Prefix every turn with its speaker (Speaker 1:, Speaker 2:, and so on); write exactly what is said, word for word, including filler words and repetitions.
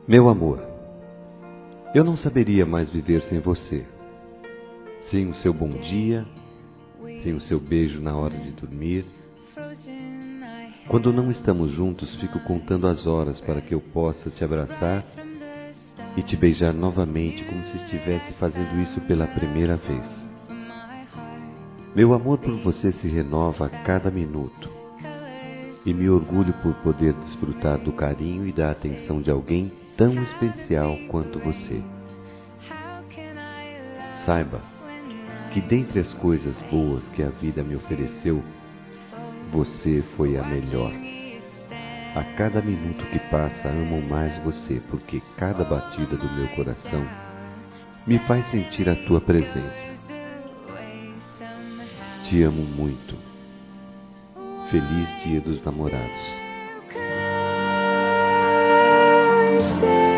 Speaker 1: Meu amor, eu não saberia mais viver sem você. Sem o seu bom dia, sem o seu beijo na hora de dormir. Quando não estamos juntos, fico contando as horas para que eu possa te abraçar e te beijar novamente, como se estivesse fazendo isso pela primeira vez. Meu amor por você se renova a cada minuto e me orgulho por poder desfrutar do carinho e da atenção de alguém tão especial quanto você. Saiba que dentre as coisas boas que a vida me ofereceu, você foi a melhor. A cada minuto que passa, amo mais você, porque cada batida do meu coração me faz sentir a tua presença. Te amo muito. Feliz Dia dos Namorados.